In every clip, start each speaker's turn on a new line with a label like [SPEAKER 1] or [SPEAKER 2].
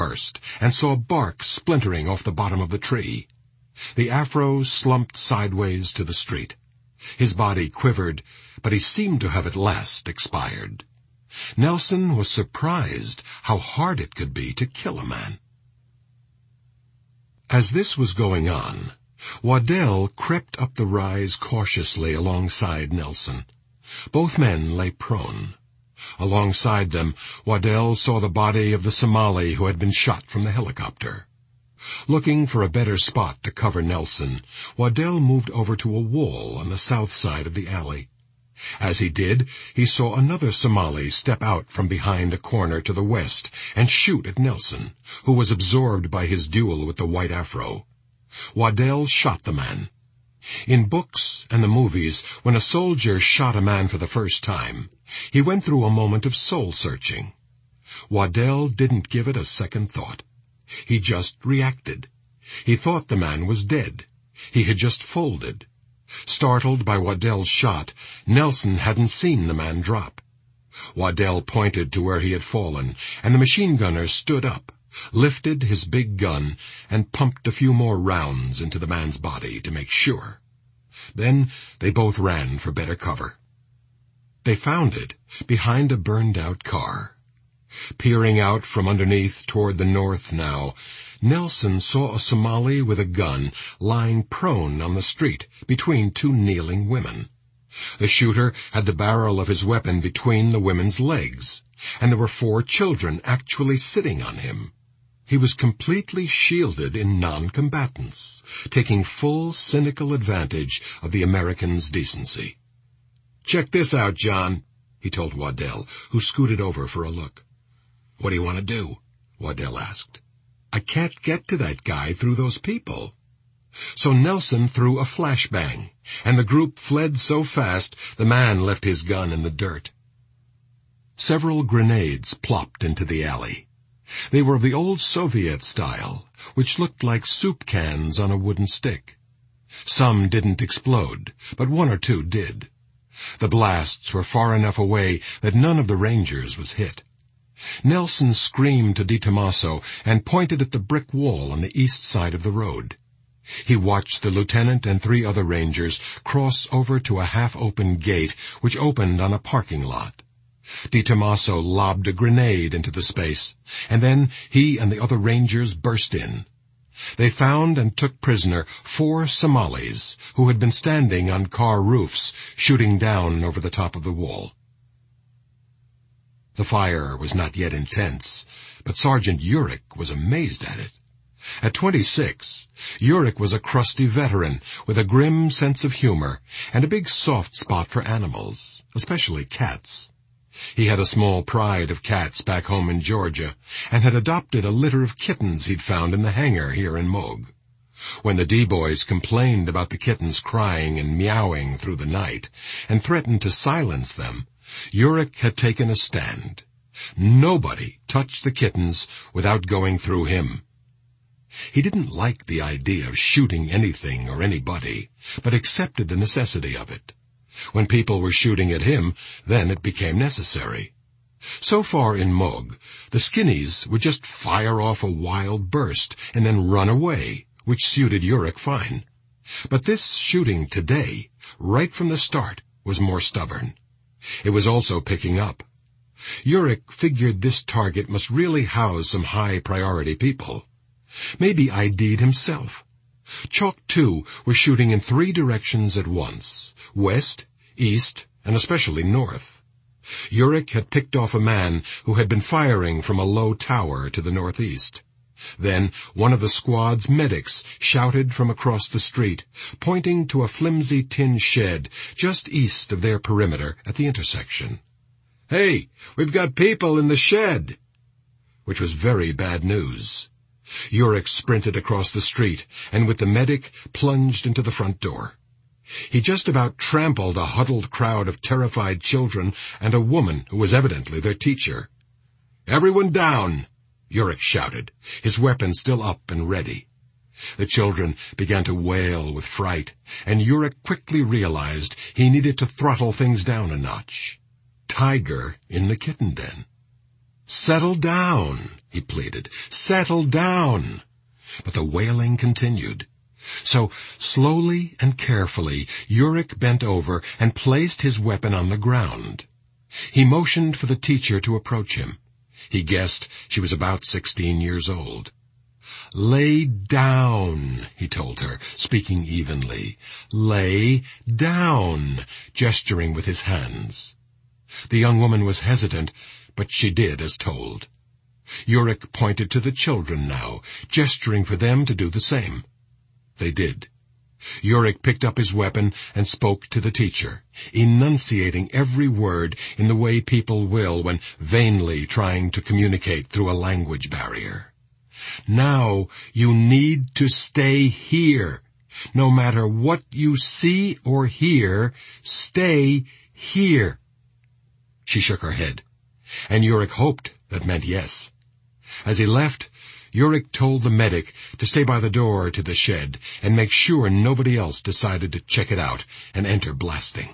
[SPEAKER 1] burst and saw bark splintering off the bottom of the tree. The Afro slumped sideways to the street. His body quivered, but he seemed to have at last expired. Nelson was surprised how hard it could be to kill a man. As this was going on, Waddell crept up the rise cautiously alongside Nelson. Both men lay prone. Alongside them, Waddell saw the body of the Somali who had been shot from the helicopter. Looking for a better spot to cover Nelson, Waddell moved over to a wall on the south side of the alley. As he did, he saw another Somali step out from behind a corner to the west and shoot at Nelson, who was absorbed by his duel with the white Afro. Waddell shot the man. In books and the movies, when a soldier shot a man for the first time, he went through a moment of soul-searching. Waddell didn't give it a second thought. He just reacted. He thought the man was dead. He had just folded. Startled by Waddell's shot, Nelson hadn't seen the man drop. Waddell pointed to where he had fallen, and the machine gunner stood up, lifted his big gun, and pumped a few more rounds into the man's body to make sure. Then they both ran for better cover. They found it behind a burned-out car. Peering out from underneath toward the north now, Nelson saw a Somali with a gun lying prone on the street between two kneeling women. The shooter had the barrel of his weapon between the women's legs, and there were 4 children actually sitting on him. He was completely shielded in non-combatants, taking full cynical advantage of the Americans' decency. "Check this out, John," he told Waddell, who scooted over for a look. "What do you want to do?" Waddell asked. "I can't get to that guy through those people." So Nelson threw a flashbang, and the group fled so fast the man left his gun in the dirt. Several grenades plopped into the alley. They were of the old Soviet style, which looked like soup cans on a wooden stick. Some didn't explode, but 1 or 2 did. The blasts were far enough away that none of the Rangers was hit. Nelson screamed to DiTomaso and pointed at the brick wall on the east side of the road. He watched the lieutenant and 3 other Rangers cross over to a half-open gate which opened on a parking lot. DiTomaso lobbed a grenade into the space, and then he and the other Rangers burst in. They found and took prisoner 4 Somalis who had been standing on car roofs, shooting down over the top of the wall. The fire was not yet intense, but Sergeant Urich was amazed at it. At 26, Urich was a crusty veteran with a grim sense of humor and a big soft spot for animals, especially cats. He had a small pride of cats back home in Georgia and had adopted a litter of kittens he'd found in the hangar here in Moog. When the D-boys complained about the kittens crying and meowing through the night and threatened to silence them, Urich had taken a stand. Nobody touched the kittens without going through him. He didn't like the idea of shooting anything or anybody, but accepted the necessity of it. When people were shooting at him, then it became necessary. So far in Moog, the skinnies would just fire off a wild burst and then run away, which suited Urich fine. But this shooting today, right from the start, was more stubborn. It was also picking up. Urich figured this target must really house some high-priority people. Maybe ID'd himself. Chalk 2 was shooting in 3 directions at once, west, east, and especially north. Urich had picked off a man who had been firing from a low tower to the northeast. Then one of the squad's medics shouted from across the street, pointing to a flimsy tin shed just east of their perimeter at the intersection. "Hey, we've got people in the shed!" Which was very bad news. Urich sprinted across the street and with the medic plunged into the front door. He just about trampled a huddled crowd of terrified children and a woman who was evidently their teacher. "Everyone down!" Urich shouted, his weapon still up and ready. The children began to wail with fright, and Urich quickly realized he needed to throttle things down a notch. Tiger in the kitten den. "Settle down," he pleaded. "Settle down." But the wailing continued. So, slowly and carefully, Yurik bent over and placed his weapon on the ground. He motioned for the teacher to approach him. He guessed she was about 16 years old. "Lay down," he told her, speaking evenly. "Lay down," gesturing with his hands. The young woman was hesitant, but she did as told. Yurik pointed to the children now, gesturing for them to do the same. They did. Yurik picked up his weapon and spoke to the teacher, enunciating every word in the way people will when vainly trying to communicate through a language barrier. "Now you need to stay here. No matter what you see or hear, stay here." She shook her head, and Yurik hoped that meant yes. As he left, Yurik told the medic to stay by the door to the shed and make sure nobody else decided to check it out and enter blasting.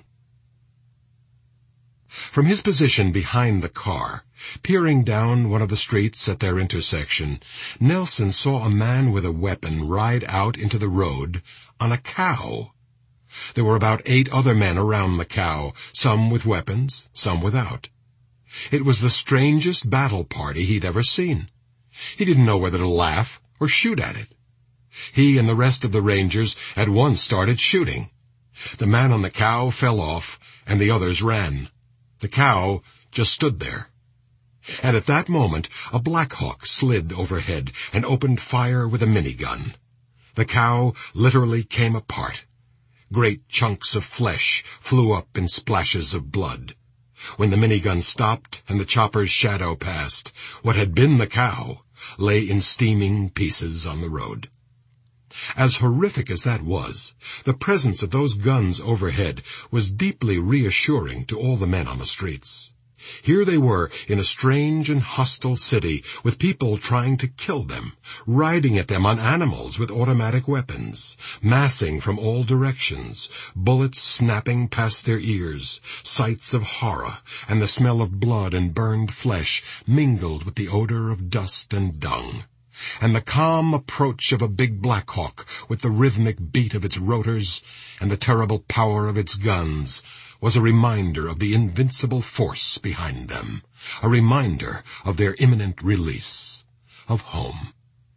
[SPEAKER 1] From his position behind the car, peering down one of the streets at their intersection, Nelson saw a man with a weapon ride out into the road on a cow. There were about 8 other men around the cow, some with weapons, some without. It was the strangest battle party he'd ever seen. He didn't know whether to laugh or shoot at it. He and the rest of the Rangers at once started shooting. The man on the cow fell off, and the others ran. The cow just stood there. And at that moment, a Black Hawk slid overhead and opened fire with a minigun. The cow literally came apart. Great chunks of flesh flew up in splashes of blood. When the minigun stopped and the chopper's shadow passed, what had been the cow lay in steaming pieces on the road. As horrific as that was, the presence of those guns overhead was deeply reassuring to all the men on the streets. Here they were in a strange and hostile city with people trying to kill them, riding at them on animals with automatic weapons, massing from all directions, bullets snapping past their ears, sights of horror, and the smell of blood and burned flesh mingled with the odor of dust and dung. And the calm approach of a big Black Hawk with the rhythmic beat of its rotors and the terrible power of its guns was a reminder of the invincible force behind them, a reminder of their imminent release, of home.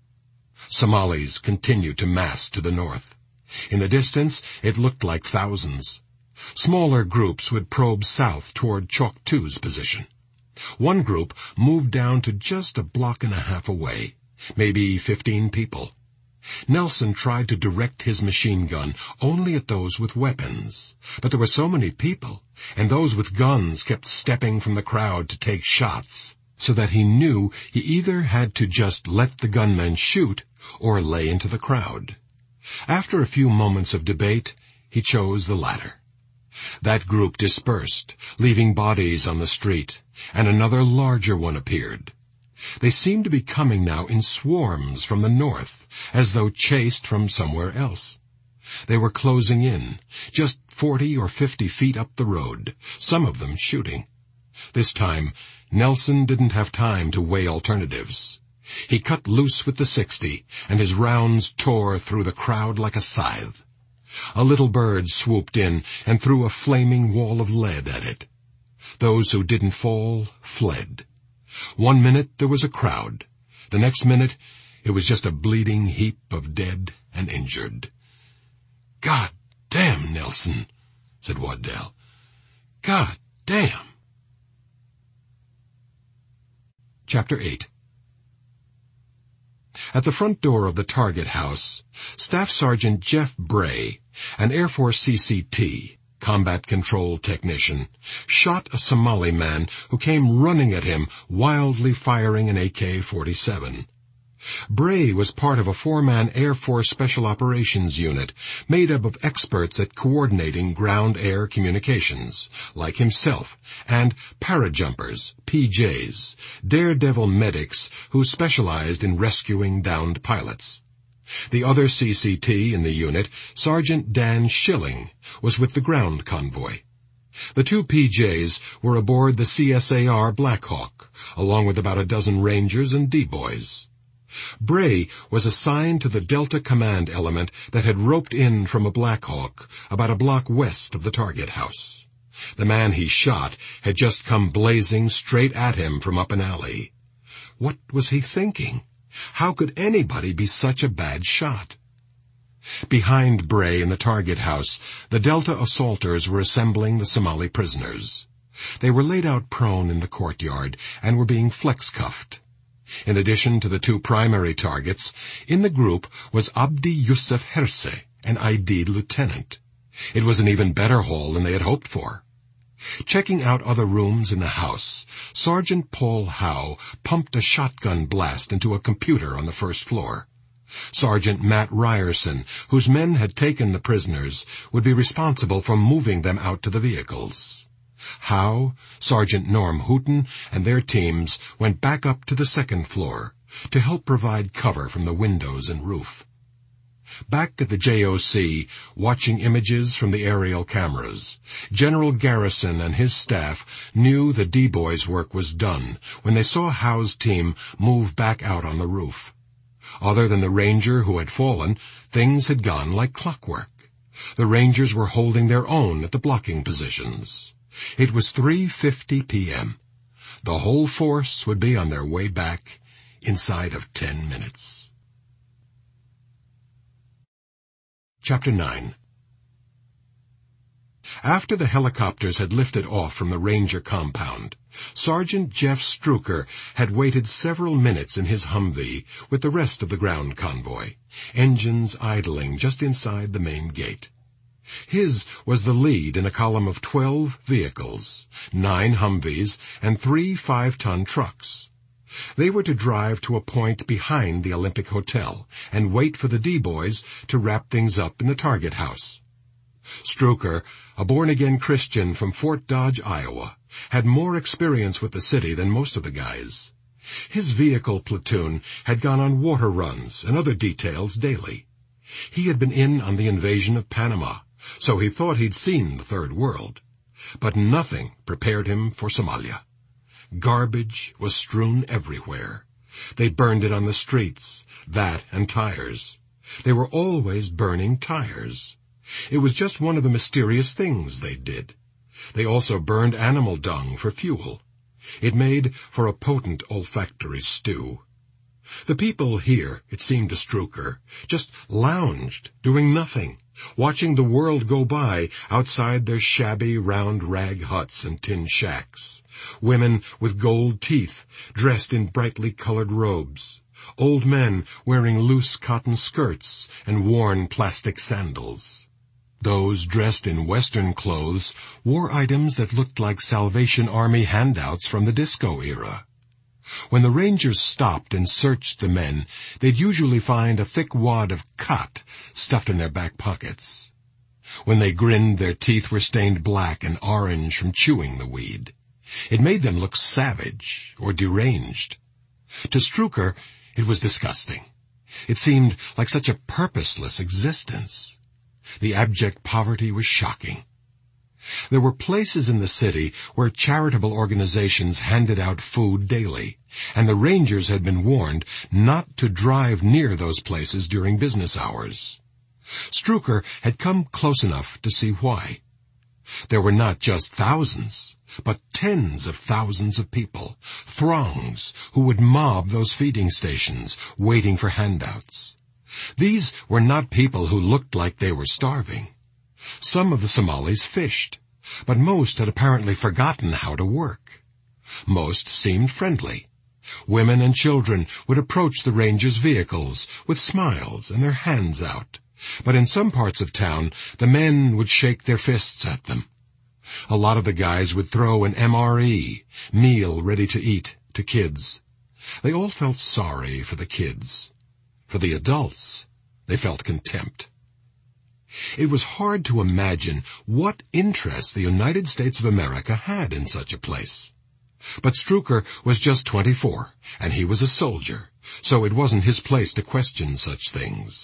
[SPEAKER 1] Somalis continued to mass to the north. In the distance, it looked like thousands. Smaller groups would probe south toward Chalk 2's position. One group moved down to just a block and a half away, maybe 15 people. Nelson tried to direct his machine gun only at those with weapons, but there were so many people, and those with guns kept stepping from the crowd to take shots, so that he knew he either had to just let the gunmen shoot or lay into the crowd. After a few moments of debate, he chose the latter. That group dispersed, leaving bodies on the street, and another larger one appeared. They seemed to be coming now in swarms from the north, as though chased from somewhere else. They were closing in, just 40 or 50 feet up the road, some of them shooting. This time, Nelson didn't have time to weigh alternatives. He cut loose with the .60, and his rounds tore through the crowd like a scythe. A little bird swooped in and threw a flaming wall of lead at it. Those who didn't fall fled. 1 minute there was a crowd. The next minute it was just a bleeding heap of dead and injured. "God damn, Nelson," said Waddell. "God damn." Chapter 8. At the front door of the target house, Staff Sergeant Jeff Bray, an Air Force CCT, combat control technician, shot a Somali man who came running at him, wildly firing an AK-47. Bray was part of a 4-man Air Force Special Operations unit made up of experts at coordinating ground-air communications, like himself, and parajumpers, PJs, daredevil medics who specialized in rescuing downed pilots. The other CCT in the unit, Sergeant Dan Schilling, was with the ground convoy. The two PJs were aboard the CSAR Blackhawk, along with about a dozen Rangers and D-boys. Bray was assigned to the Delta Command element that had roped in from a Blackhawk about a block west of the target house. The man he shot had just come blazing straight at him from up an alley. What was he thinking? How could anybody be such a bad shot? Behind Bray in the target house, the Delta assaulters were assembling the Somali prisoners. They were laid out prone in the courtyard and were being flex-cuffed. In addition to the two primary targets, in the group was Abdi Yusuf Herse, an ID'd lieutenant. It was an even better haul than they had hoped for. Checking out other rooms in the house, Sergeant Paul Howe pumped a shotgun blast into a computer on the first floor. Sergeant Matt Ryerson, whose men had taken the prisoners, would be responsible for moving them out to the vehicles. Howe, Sergeant Norm Hooton, and their teams went back up to the second floor to help provide cover from the windows and roof. Back at the JOC, watching images from the aerial cameras, General Garrison and his staff knew the D-boys' work was done when they saw Howe's team move back out on the roof. Other than the Ranger who had fallen, things had gone like clockwork. The Rangers were holding their own at the blocking positions. It was 3:50 p.m. The whole force would be on their way back inside of 10 minutes. Chapter 9. After the helicopters had lifted off from the Ranger compound, Sergeant Jeff Struker had waited several minutes in his Humvee with the rest of the ground convoy, engines idling just inside the main gate. His was the lead in a column of 12 vehicles, 9 Humvees, and 3 5-ton trucks. They were to drive to a point behind the Olympic Hotel and wait for the D-boys to wrap things up in the target house. Struker, a born-again Christian from Fort Dodge, Iowa, had more experience with the city than most of the guys. His vehicle platoon had gone on water runs and other details daily. He had been in on the invasion of Panama, so he thought he'd seen the Third World. But nothing prepared him for Somalia. Garbage was strewn everywhere. They burned it on the streets, that and tires. They were always burning tires. It was just one of the mysterious things they did. They also burned animal dung for fuel. It made for a potent olfactory stew. The people here, it seemed to Struker, just lounged, doing nothing, watching the world go by outside their shabby round rag huts and tin shacks. Women with gold teeth, dressed in brightly colored robes. Old men wearing loose cotton skirts and worn plastic sandals. Those dressed in Western clothes wore items that looked like Salvation Army handouts from the disco era. When the Rangers stopped and searched the men, they'd usually find a thick wad of khat stuffed in their back pockets. When they grinned, their teeth were stained black and orange from chewing the weed. It made them look savage or deranged. To Struker, it was disgusting. It seemed like such a purposeless existence. The abject poverty was shocking. There were places in the city where charitable organizations handed out food daily, and the Rangers had been warned not to drive near those places during business hours. Struker had come close enough to see why. There were not just thousands, but tens of thousands of people, throngs, who would mob those feeding stations, waiting for handouts. These were not people who looked like they were starving. Some of the Somalis fished, but most had apparently forgotten how to work. Most seemed friendly. Women and children would approach the Rangers' vehicles with smiles and their hands out, but in some parts of town the men would shake their fists at them. A lot of the guys would throw an MRE, meal ready to eat, to kids. They all felt sorry for the kids. For the adults, they felt contempt. It was hard to imagine what interest the United States of America had in such a place. But Struker was just 24, and he was a soldier, so it wasn't his place to question such things.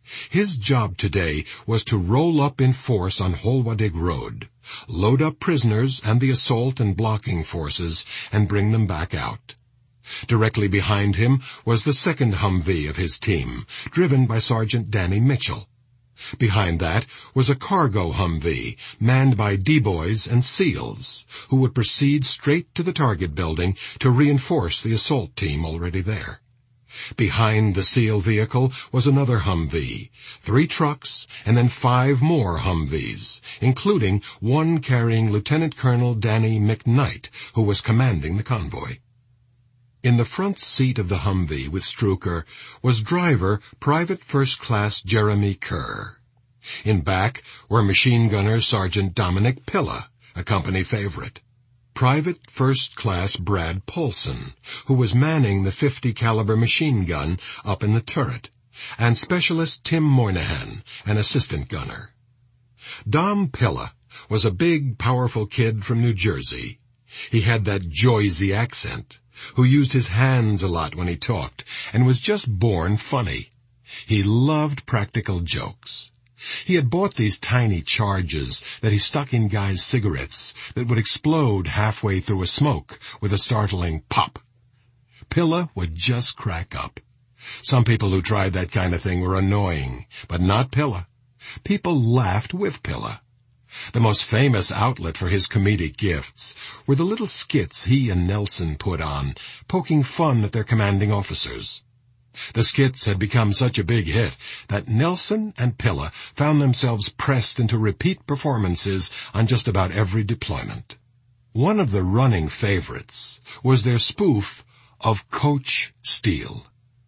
[SPEAKER 1] His job today was to roll up in force on Holwadig Road, load up prisoners and the assault and blocking forces, and bring them back out. Directly behind him was the second Humvee of his team, driven by Sergeant Danny Mitchell. Behind that was a cargo Humvee, manned by D-boys and SEALs, who would proceed straight to the target building to reinforce the assault team already there. Behind the SEAL vehicle was another Humvee, 3 trucks, and then 5 more Humvees, including one carrying Lieutenant Colonel Danny McKnight, who was commanding the convoy. In the front seat of the Humvee with Struker was driver Private First Class Jeremy Kerr. In back were machine gunner Sergeant Dominic Pilla, a company favorite, Private First Class Brad Paulson, who was manning the .50 caliber machine gun up in the turret, and Specialist Tim Moynihan, an assistant gunner. Dom Pilla was a big, powerful kid from New Jersey. He had that Jersey accent, who used his hands a lot when he talked, and was just born funny. He loved practical jokes. He had bought these tiny charges that he stuck in guys' cigarettes that would explode halfway through a smoke with a startling pop. Pilla would just crack up. Some people who tried that kind of thing were annoying, but not Pilla. People laughed with Pilla. The most famous outlet for his comedic gifts were the little skits he and Nelson put on, poking fun at their commanding officers. The skits had become such a big hit that Nelson and Pilla found themselves pressed into repeat performances on just about every deployment. One of the running favorites was their spoof of Coach Steele.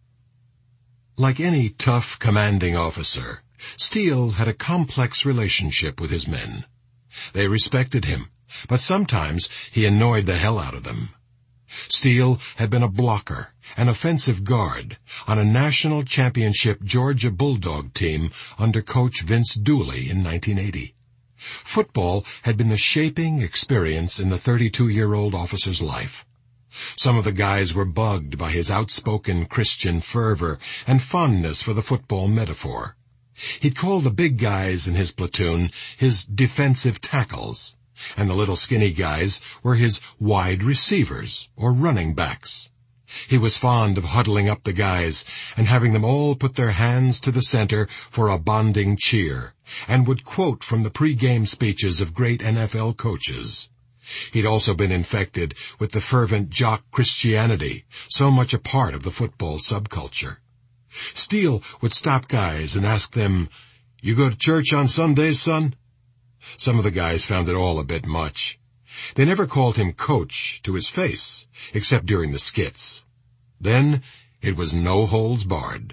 [SPEAKER 1] Like any tough commanding officer, Steele had a complex relationship with his men. They respected him, but sometimes he annoyed the hell out of them. Steele had been a blocker, an offensive guard, on a national championship Georgia Bulldog team under Coach Vince Dooley in 1980. Football had been the shaping experience in the 32-year-old officer's life. Some of the guys were bugged by his outspoken Christian fervor and fondness for the football metaphor. He'd call the big guys in his platoon his defensive tackles, and the little skinny guys were his wide receivers, or running backs. He was fond of huddling up the guys and having them all put their hands to the center for a bonding cheer, and would quote from the pre-game speeches of great NFL coaches. He'd also been infected with the fervent jock Christianity, so much a part of the football subculture. Steele would stop guys and ask them, "You go to church on Sundays, son?" Some of the guys found it all a bit much. They never called him Coach to his face, except during the skits. Then it was no holds barred.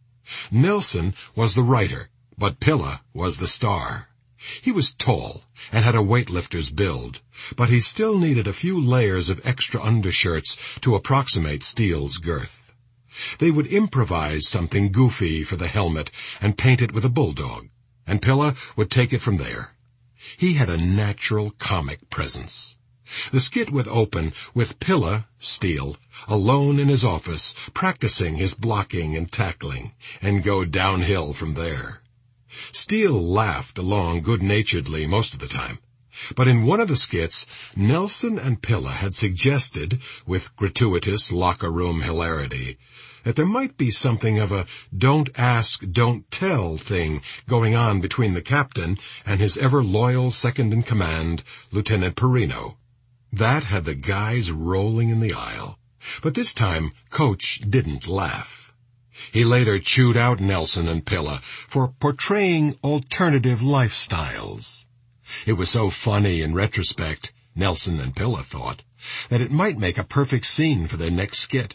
[SPEAKER 1] Nelson was the writer, but Pilla was the star. He was tall and had a weightlifter's build, but he still needed a few layers of extra undershirts to approximate Steele's girth. They would improvise something goofy for the helmet and paint it with a bulldog, and Pilla would take it from there. He had a natural comic presence. The skit would open with Pilla, Steele, alone in his office, practicing his blocking and tackling, and go downhill from there. Steele laughed along good-naturedly most of the time, but in one of the skits, Nelson and Pilla had suggested, with gratuitous locker-room hilarity, that there might be something of a don't ask, don't tell thing going on between the captain and his ever-loyal second-in-command, Lieutenant Perino. That had the guys rolling in the aisle. But this time, Coach didn't laugh. He later chewed out Nelson and Pilla for portraying alternative lifestyles. It was so funny in retrospect, Nelson and Pilla thought, that it might make a perfect scene for their next skit.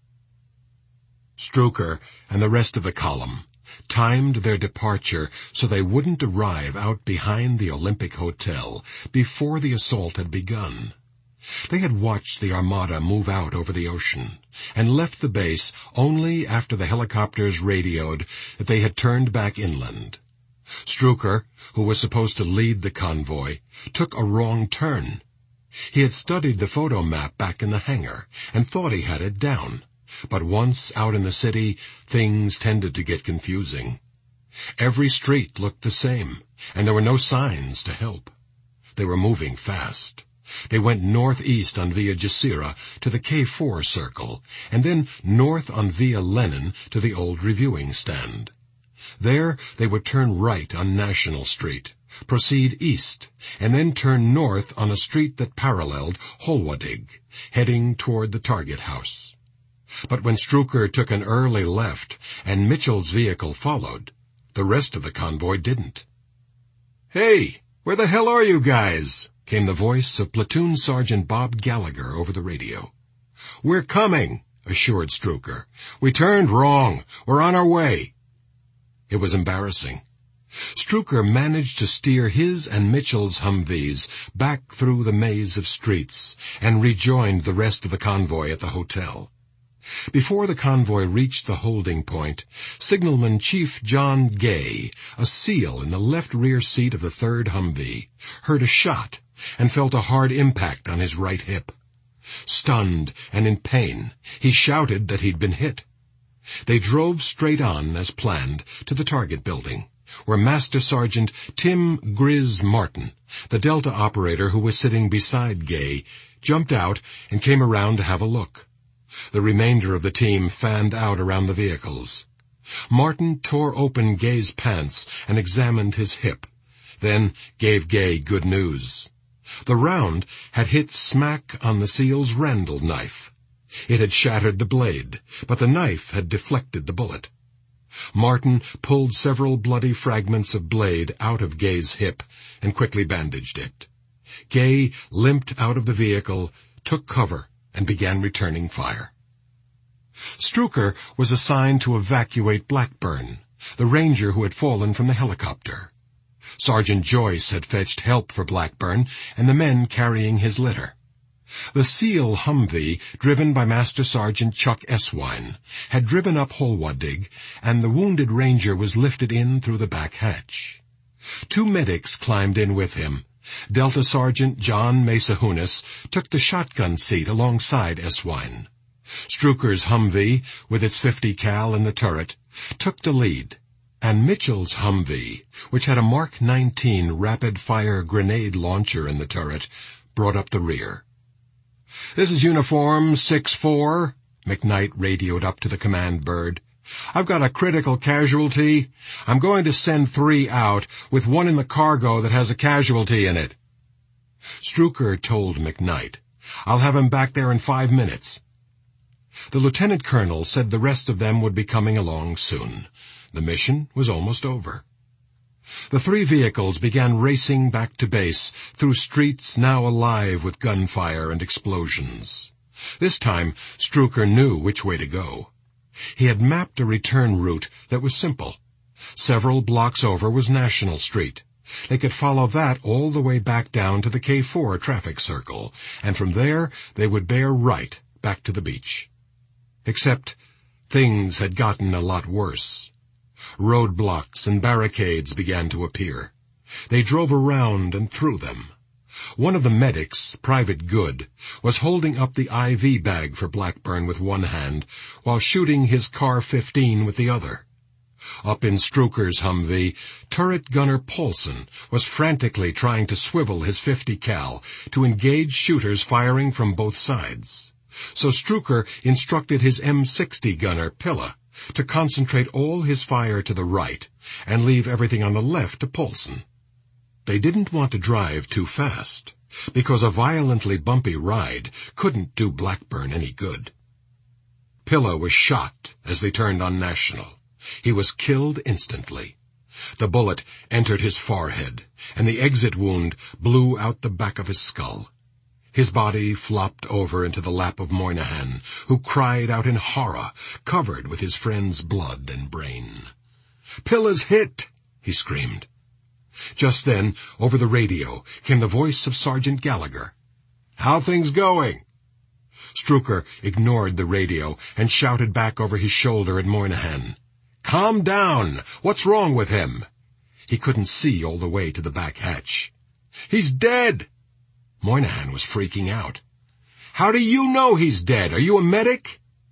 [SPEAKER 1] Struker and the rest of the column timed their departure so they wouldn't arrive out behind the Olympic Hotel before the assault had begun. They had watched the Armada move out over the ocean and left the base only after the helicopters radioed that they had turned back inland. Struker, who was supposed to lead the convoy, took a wrong turn. He had studied the photo map back in the hangar and thought he had it down. But once out in the city, things tended to get confusing. Every street looked the same, and there were no signs to help. They were moving fast. They went northeast on Via Gesira to the K4 circle, and then north on Via Lenin to the old reviewing stand. There they would turn right on National Street, proceed east, and then turn north on a street that paralleled Holwadig, heading toward the target house. But when Strucker took an early left and Mitchell's vehicle followed, the rest of the convoy didn't. "Hey, where the hell are you guys?" came the voice of Platoon Sergeant Bob Gallagher over the radio. "We're coming," assured Strucker. "We turned wrong. We're on our way." It was embarrassing. Strucker managed to steer his and Mitchell's Humvees back through the maze of streets and rejoined the rest of the convoy at the hotel. Before the convoy reached the holding point, Signalman Chief John Gay, a SEAL in the left rear seat of the 3rd Humvee, heard a shot and felt a hard impact on his right hip. Stunned and in pain, he shouted that he'd been hit. They drove straight on, as planned, to the target building, where Master Sergeant Tim Grizz Martin, the Delta operator who was sitting beside Gay, jumped out and came around to have a look. The remainder of the team fanned out around the vehicles. Martin tore open Gay's pants and examined his hip, then gave Gay good news. The round had hit smack on the SEAL's Randall knife. It had shattered the blade, but the knife had deflected the bullet. Martin pulled several bloody fragments of blade out of Gay's hip and quickly bandaged it. Gay limped out of the vehicle, took cover, and began returning fire. Strucker was assigned to evacuate Blackburn, the ranger who had fallen from the helicopter. Sergeant Joyce had fetched help for Blackburn and the men carrying his litter. The SEAL Humvee, driven by Master Sergeant Chuck Eswine, had driven up Holwadig, and the wounded ranger was lifted in through the back hatch. 2 medics climbed in with him. Delta Sergeant John Mesahunas took the shotgun seat alongside Eswine. Strucker's Humvee, with its 50 cal in the turret, took the lead, and Mitchell's Humvee, which had a Mark 19 rapid-fire grenade launcher in the turret, brought up the rear. "This is Uniform 6-4, McKnight radioed up to the command bird. "I've got a critical casualty. I'm going to send 3 out, with 1 in the cargo that has a casualty in it." Strucker told McKnight, "I'll have him back there in 5 minutes." The lieutenant colonel said the rest of them would be coming along soon. The mission was almost over. The 3 vehicles began racing back to base through streets now alive with gunfire and explosions. This time, Strucker knew which way to go. He had mapped a return route that was simple. Several blocks over was National Street. They could follow that all the way back down to the K4 traffic circle, and from there they would bear right back to the beach. Except things had gotten a lot worse. Roadblocks and barricades began to appear. They drove around and through them. One of the medics, Private Good, was holding up the IV bag for Blackburn with one hand while shooting his Car-15 with the other. Up in Strucker's Humvee, turret gunner Paulson was frantically trying to swivel his 50 cal to engage shooters firing from both sides. So Strucker instructed his M60 gunner, Pilla, to concentrate all his fire to the right and leave everything on the left to Paulson. They didn't want to drive too fast, because a violently bumpy ride couldn't do Blackburn any good. Pilla was shot as they turned on National. He was killed instantly. The bullet entered his forehead, and the exit wound blew out the back of his skull. His body flopped over into the lap of Moynihan, who cried out in horror, covered with his friend's blood and brain. "Pilla's hit!" he screamed. Just then, over the radio, came the voice of Sergeant Gallagher. "How things going?" Strucker ignored the radio and shouted back over his shoulder at Moynihan. "Calm down! What's wrong with him?" He couldn't see all the way to the back hatch. "He's dead!" Moynihan was freaking out. "How do you know he's dead? Are you a medic?"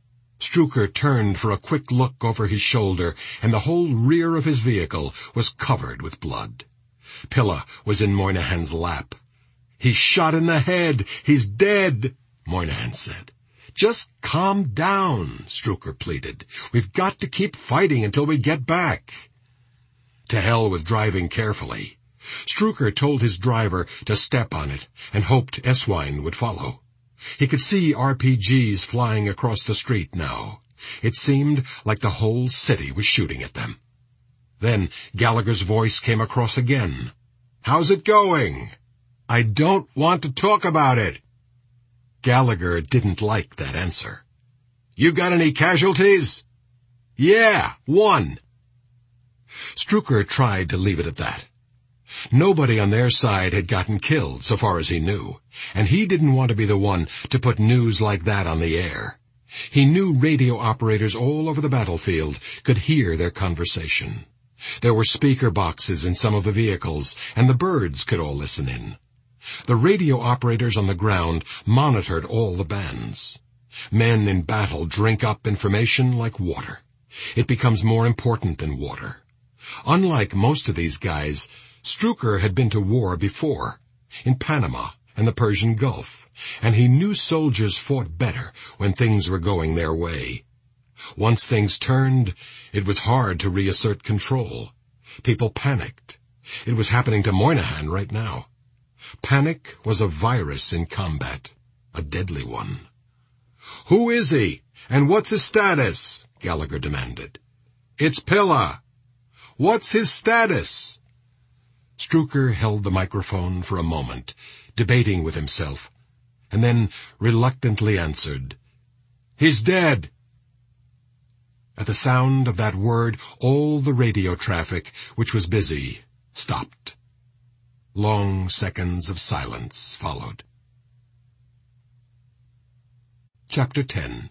[SPEAKER 1] Strucker turned for a quick look over his shoulder, and the whole rear of his vehicle was covered with blood. Pilla was in Moynihan's lap. "He's shot in the head. He's dead," Moynihan said. "Just calm down," Strucker pleaded. "We've got to keep fighting until we get back." To hell with driving carefully. Strucker told his driver to step on it and hoped Eswine would follow. He could see RPGs flying across the street now. It seemed like the whole city was shooting at them. Then Gallagher's voice came across again. "How's it going?" "I don't want to talk about it." Gallagher didn't like that answer. "You got any casualties?" "Yeah, one." Strucker tried to leave it at that. Nobody on their side had gotten killed, so far as he knew, and he didn't want to be the one to put news like that on the air. He knew radio operators all over the battlefield could hear their conversation. There were speaker boxes in some of the vehicles, and the birds could all listen in. The radio operators on the ground monitored all the bands. Men in battle drink up information like water. It becomes more important than water. Unlike most of these guys, Strucker had been to war before, in Panama and the Persian Gulf, and he knew soldiers fought better when things were going their way. Once things turned, it was hard to reassert control. People panicked. It was happening to Moynihan right now. Panic was a virus in combat, a deadly one. "Who is he, and what's his status?" Gallagher demanded. "It's Pilla." "What's his status?" Strucker held the microphone for a moment, debating with himself, and then reluctantly answered, "He's dead." At the sound of that word, all the radio traffic, which was busy, stopped. Long seconds of silence followed. Chapter 10.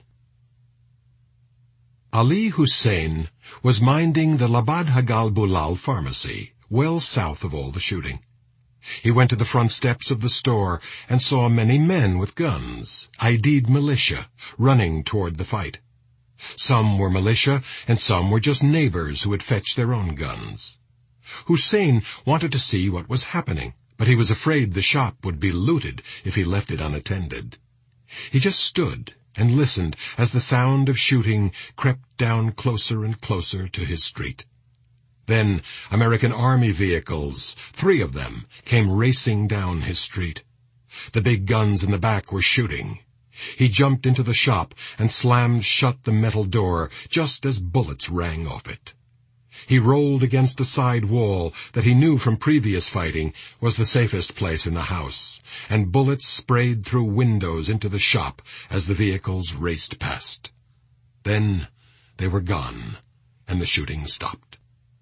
[SPEAKER 1] Ali Hussein was minding the Labad Hagal Bulal pharmacy, well south of all the shooting. He went to the front steps of the store and saw many men with guns, ID'd militia, running toward the fight. Some were militia, and some were just neighbors who had fetched their own guns. Hussein wanted to see what was happening, but he was afraid the shop would be looted if he left it unattended. He just stood and listened as the sound of shooting crept down closer and closer to his street. Then American Army vehicles, 3 of them, came racing down his street. The big guns in the back were shooting. He jumped into the shop and slammed shut the metal door just as bullets rang off it. He rolled against the side wall that he knew from previous fighting was the safest place in the house, and bullets sprayed through windows into the shop as the vehicles raced past. Then they were gone, and the shooting stopped.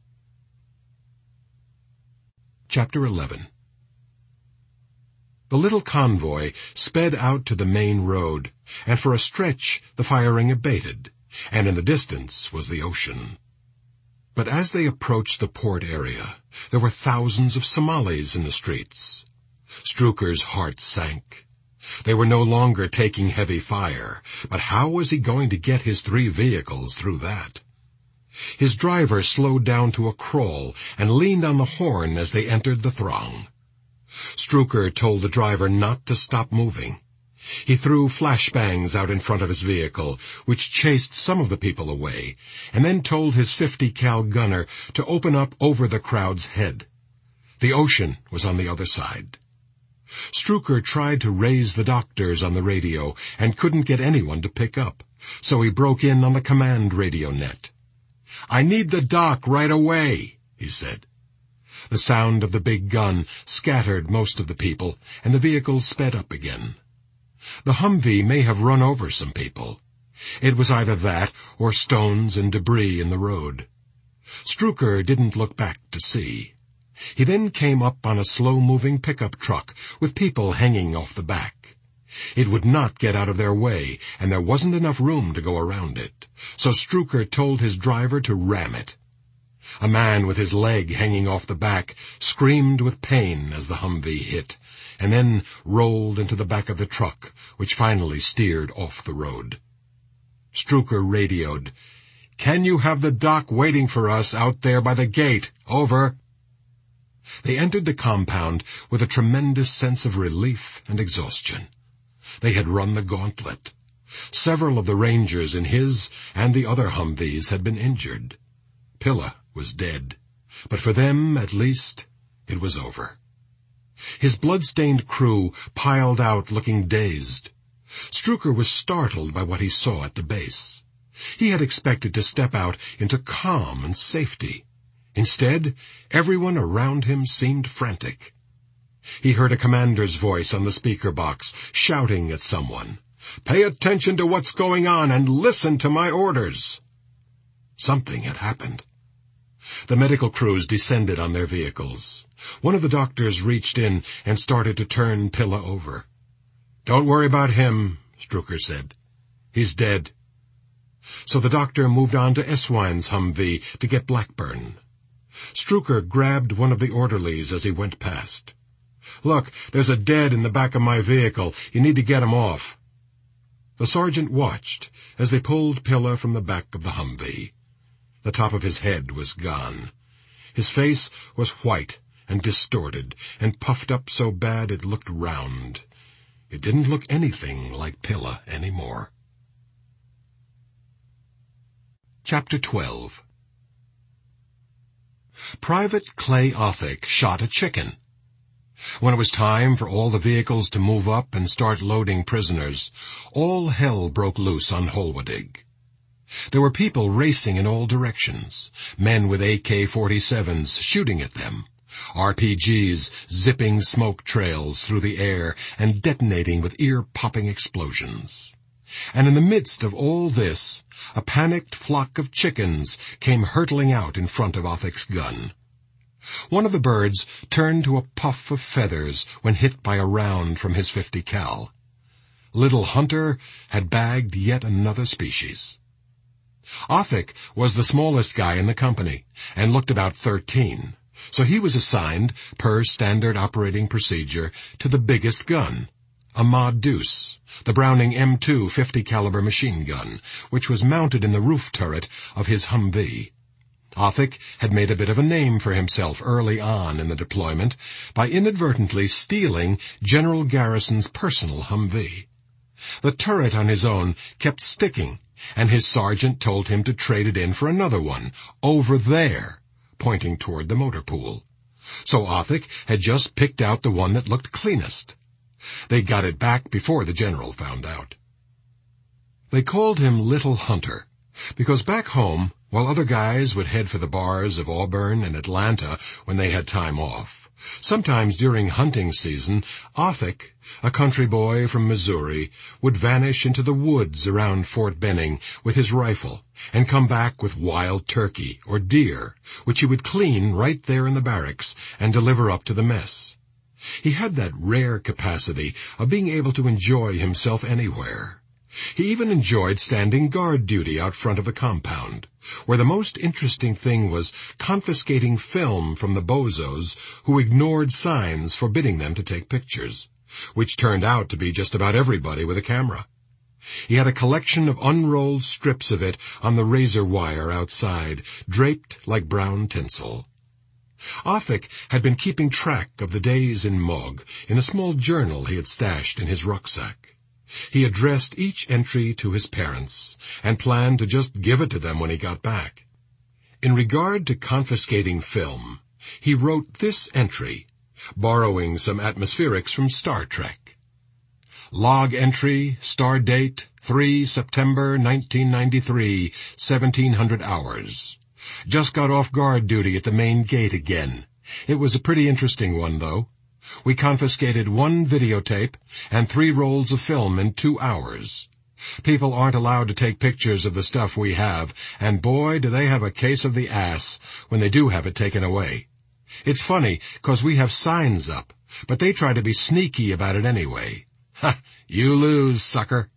[SPEAKER 1] Chapter 11. The little convoy sped out to the main road, and for a stretch the firing abated, and in the distance was the ocean. But as they approached the port area, there were thousands of Somalis in the streets. Strucker's heart sank. They were no longer taking heavy fire, but how was he going to get his 3 vehicles through that? His driver slowed down to a crawl and leaned on the horn as they entered the throng. Strucker told the driver not to stop moving. He threw flashbangs out in front of his vehicle, which chased some of the people away, and then told his 50 cal gunner to open up over the crowd's head. The ocean was on the other side. Strucker tried to raise the doctors on the radio and couldn't get anyone to pick up, so he broke in on the command radio net. "I need the doc right away," he said. The sound of the big gun scattered most of the people, and the vehicle sped up again. The Humvee may have run over some people. It was either that or stones and debris in the road. Strucker didn't look back to see. He then came up on a slow-moving pickup truck with people hanging off the back. It would not get out of their way, and there wasn't enough room to go around it, so Strucker told his driver to ram it. A man with his leg hanging off the back screamed with pain as the Humvee hit, and then rolled into the back of the truck, which finally steered off the road. Strucker radioed, "Can you have the doc waiting for us out there by the gate? Over." They entered the compound with a tremendous sense of relief and exhaustion. They had run the gauntlet. Several of the rangers in his and the other Humvees had been injured. Pilla was dead, but for them, at least, it was over. His blood-stained crew piled out looking dazed. Strucker was startled by what he saw at the base. He had expected to step out into calm and safety. Instead, everyone around him seemed frantic. He heard a commander's voice on the speaker box, shouting at someone, "Pay attention to what's going on and listen to my orders." Something had happened. The medical crews descended on their vehicles. One of the doctors reached in and started to turn Pilla over. "Don't worry about him," Strucker said. "He's dead." So the doctor moved on to Eswine's Humvee to get Blackburn. Strucker grabbed one of the orderlies as he went past. "Look, there's a dead in the back of my vehicle. You need to get him off." The sergeant watched as they pulled Pilla from the back of the Humvee. The top of his head was gone. His face was white and distorted and puffed up so bad it looked round. It didn't look anything like Pilla anymore. Chapter 12. Private Clay Othick shot a chicken. When it was time for all the vehicles to move up and start loading prisoners, all hell broke loose on Holwedig. There were people racing in all directions, men with AK-47s shooting at them, RPGs zipping smoke trails through the air and detonating with ear-popping explosions. And in the midst of all this, a panicked flock of chickens came hurtling out in front of Othick's gun. One of the birds turned to a puff of feathers when hit by a round from his .50 cal. Little Hunter had bagged yet another species. Othick was the smallest guy in the company and looked about 13, so he was assigned, per standard operating procedure, to the biggest gun, a Ma Deuce, the Browning M2 .50 caliber machine gun, which was mounted in the roof turret of his Humvee. Othick had made a bit of a name for himself early on in the deployment by inadvertently stealing General Garrison's personal Humvee. The turret on his own kept sticking, and his sergeant told him to trade it in for another one, over there, pointing toward the motor pool. So Othick had just picked out the one that looked cleanest. They got it back before the general found out. They called him Little Hunter, because back home, while other guys would head for the bars of Auburn and Atlanta when they had time off, sometimes during hunting season, Othick, a country boy from Missouri, would vanish into the woods around Fort Benning with his rifle and come back with wild turkey or deer, which he would clean right there in the barracks and deliver up to the mess. He had that rare capacity of being able to enjoy himself anywhere. He even enjoyed standing guard duty out front of the compound, where the most interesting thing was confiscating film from the bozos who ignored signs forbidding them to take pictures, which turned out to be just about everybody with a camera. He had a collection of unrolled strips of it on the razor wire outside, draped like brown tinsel. Othick had been keeping track of the days in Mog in a small journal he had stashed in his rucksack. He addressed each entry to his parents and planned to just give it to them when he got back. In regard to confiscating film, he wrote this entry, borrowing some atmospherics from Star Trek. Log entry, star date, 3 September 1993, 1700 hours. Just got off guard duty at the main gate again. It was a pretty interesting one, though. We confiscated 1 videotape and 3 rolls of film in 2 hours. People aren't allowed to take pictures of the stuff we have, and boy, do they have a case of the ass when they do have it taken away. It's funny, 'cause we have signs up, but they try to be sneaky about it anyway. Ha! You lose, sucker!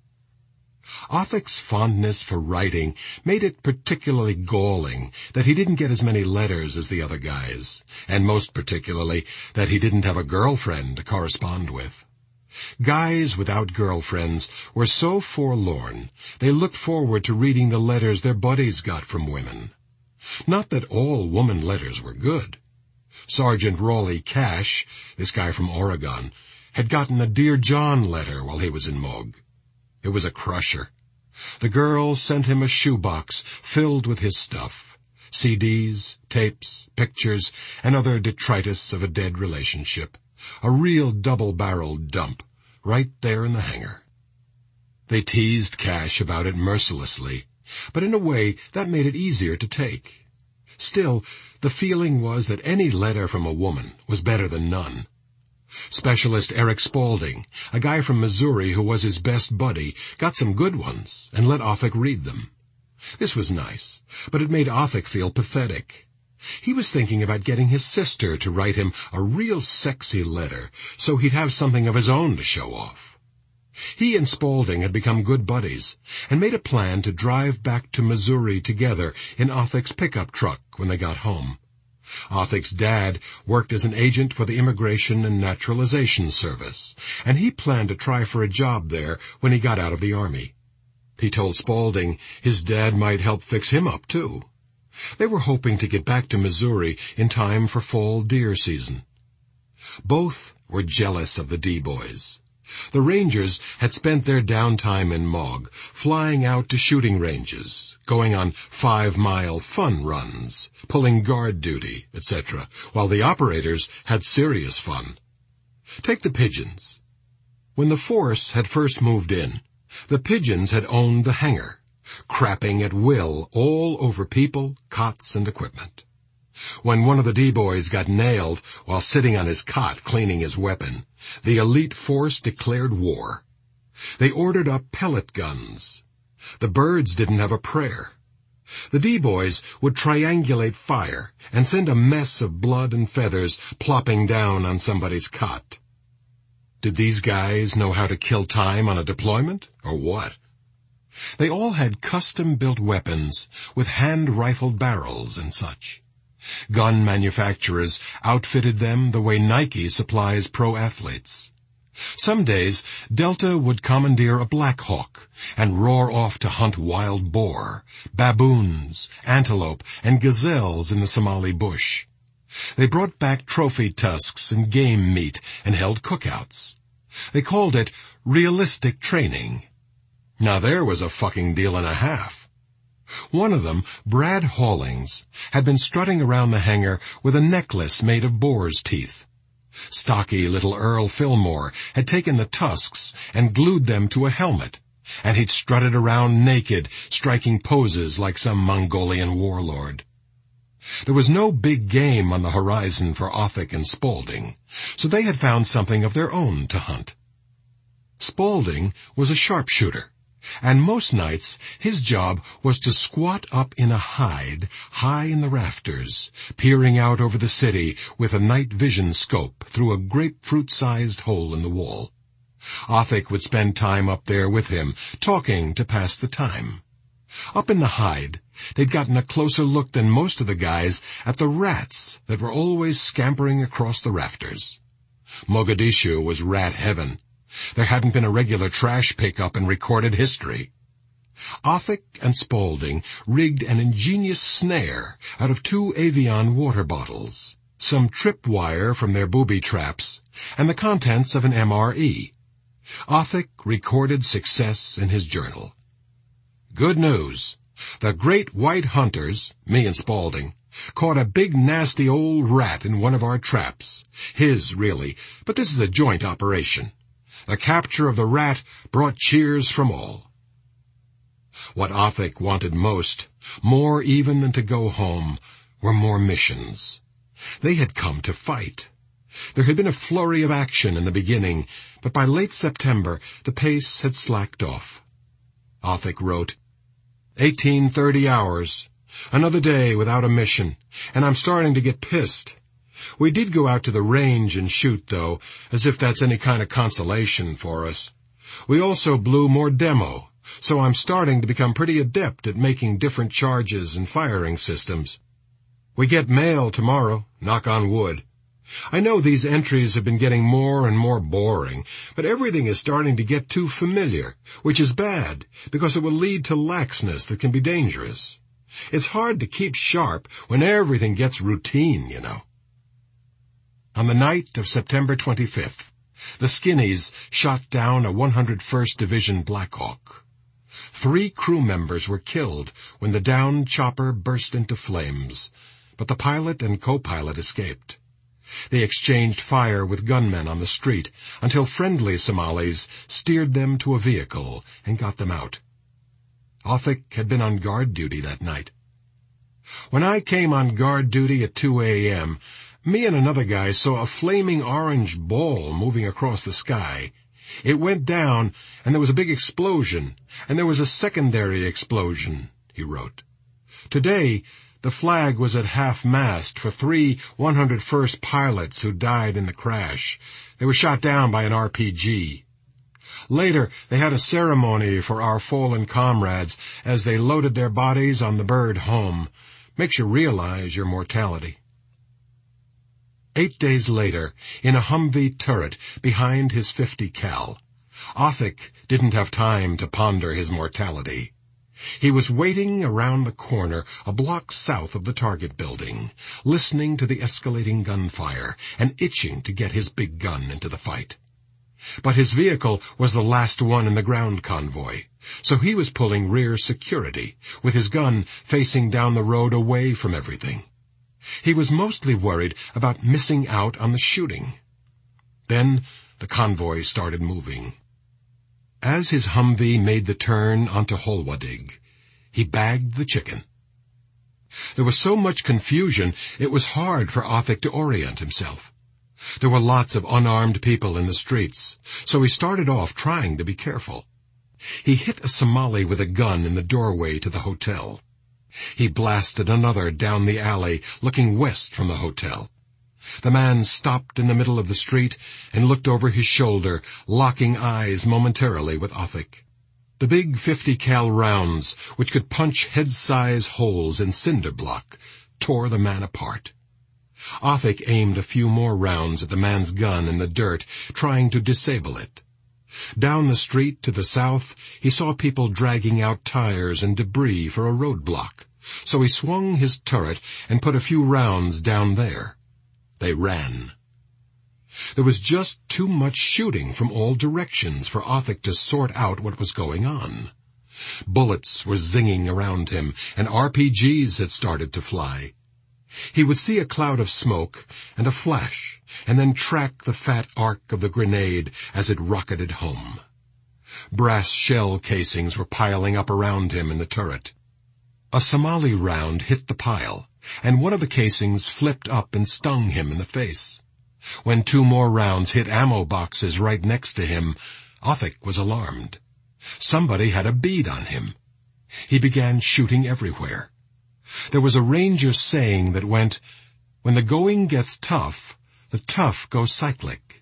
[SPEAKER 1] Othick's fondness for writing made it particularly galling that he didn't get as many letters as the other guys, and most particularly that he didn't have a girlfriend to correspond with. Guys without girlfriends were so forlorn, they looked forward to reading the letters their buddies got from women. Not that all woman letters were good. Sergeant Raleigh Cash, this guy from Oregon, had gotten a Dear John letter while he was in Mog. It was a crusher. The girl sent him a shoebox filled with his stuff: CDs, tapes, pictures, and other detritus of a dead relationship. A real double-barreled dump, right there in the hangar. They teased Cash about it mercilessly, but in a way that made it easier to take. Still, the feeling was that any letter from a woman was better than none. Specialist Eric Spaulding, a guy from Missouri who was his best buddy, got some good ones and let Othick read them. This was nice, but it made Othick feel pathetic. He was thinking about getting his sister to write him a real sexy letter so he'd have something of his own to show off. He and Spaulding had become good buddies and made a plan to drive back to Missouri together in Othick's pickup truck when they got home. Othick's dad worked as an agent for the Immigration and Naturalization Service, and he planned to try for a job there when he got out of the Army. He told Spaulding his dad might help fix him up, too. They were hoping to get back to Missouri in time for fall deer season. Both were jealous of the D-boys. The Rangers had spent their downtime in Mog, flying out to shooting ranges, going on 5-mile fun runs, pulling guard duty, etc., while the operators had serious fun. Take the Pigeons. When the force had first moved in, the Pigeons had owned the hangar, crapping at will all over people, cots, and equipment. When one of the D-boys got nailed while sitting on his cot cleaning his weapon, the elite force declared war. They ordered up pellet guns. The birds didn't have a prayer. The D-boys would triangulate fire and send a mess of blood and feathers plopping down on somebody's cot. Did these guys know how to kill time on a deployment, or what? They all had custom-built weapons with hand-rifled barrels and such. Gun manufacturers outfitted them the way Nike supplies pro athletes. Some days, Delta would commandeer a Black Hawk and roar off to hunt wild boar, baboons, antelope, and gazelles in the Somali bush. They brought back trophy tusks and game meat and held cookouts. They called it realistic training. Now there was a fucking deal and a half. One of them, Brad Hawlings, had been strutting around the hangar with a necklace made of boar's teeth. Stocky little Earl Fillmore had taken the tusks and glued them to a helmet, and he'd strutted around naked, striking poses like some Mongolian warlord. There was no big game on the horizon for Othick and Spaulding, so they had found something of their own to hunt. Spaulding was a sharpshooter, and most nights his job was to squat up in a hide high in the rafters, peering out over the city with a night vision scope through a grapefruit-sized hole in the wall. Othick would spend time up there with him, talking to pass the time. Up in the hide, they'd gotten a closer look than most of the guys at the rats that were always scampering across the rafters. Mogadishu was rat heaven. There hadn't been a regular trash pickup in recorded history. Othick and Spaulding rigged an ingenious snare out of 2 Avion water bottles, some tripwire from their booby traps, and the contents of an MRE. Othick recorded success in his journal. Good news. The great white hunters, me and Spaulding, caught a big nasty old rat in one of our traps. His, really, but this is a joint operation. The capture of the rat brought cheers from all. What Othick wanted most, more even than to go home, were more missions. They had come to fight. There had been a flurry of action in the beginning, but by late September the pace had slacked off. Othick wrote, 1830 hours. Another day without a mission, and I'm starting to get pissed. We did go out to the range and shoot, though, as if that's any kind of consolation for us. We also blew more demo, so I'm starting to become pretty adept at making different charges and firing systems. We get mail tomorrow, knock on wood. I know these entries have been getting more and more boring, but everything is starting to get too familiar, which is bad, because it will lead to laxness that can be dangerous. It's hard to keep sharp when everything gets routine, you know. On the night of September 25th, the Skinnies shot down a 101st Division Black Hawk. 3 crew members were killed when the downed chopper burst into flames, but the pilot and co-pilot escaped. They exchanged fire with gunmen on the street until friendly Somalis steered them to a vehicle and got them out. Othick had been on guard duty that night. When I came on guard duty at 2 a.m., me and another guy saw a flaming orange ball moving across the sky. It went down, and there was a big explosion, and there was a secondary explosion, he wrote. Today, the flag was at half-mast for 3 101st pilots who died in the crash. They were shot down by an RPG. Later, they had a ceremony for our fallen comrades as they loaded their bodies on the bird home. Makes you realize your mortality. 8 days later, in a Humvee turret behind his 50 cal, Othick didn't have time to ponder his mortality. He was waiting around the corner a block south of the target building, listening to the escalating gunfire and itching to get his big gun into the fight. But his vehicle was the last one in the ground convoy, so he was pulling rear security, with his gun facing down the road away from everything. He was mostly worried about missing out on the shooting. Then the convoy started moving. As his Humvee made the turn onto Holwadig, he bagged the chicken. There was so much confusion, it was hard for Othick to orient himself. There were lots of unarmed people in the streets, so he started off trying to be careful. He hit a Somali with a gun in the doorway to the hotel. He blasted another down the alley, looking west from the hotel. The man stopped in the middle of the street and looked over his shoulder, locking eyes momentarily with Othick. The big 50 cal rounds, which could punch head-size holes in cinder block, tore the man apart. Othick aimed a few more rounds at the man's gun in the dirt, trying to disable it. Down the street to the south, he saw people dragging out tires and debris for a roadblock, so he swung his turret and put a few rounds down there. They ran. There was just too much shooting from all directions for Othick to sort out what was going on. Bullets were zinging around him, and RPGs had started to fly. He would see a cloud of smoke and a flash, and then track the fat arc of the grenade as it rocketed home. Brass shell casings were piling up around him in the turret. A Somali round hit the pile, and one of the casings flipped up and stung him in the face. When 2 more rounds hit ammo boxes right next to him, Othick was alarmed. Somebody had a bead on him. He began shooting everywhere. There was a ranger saying that went, "When the going gets tough, the tough go cyclic."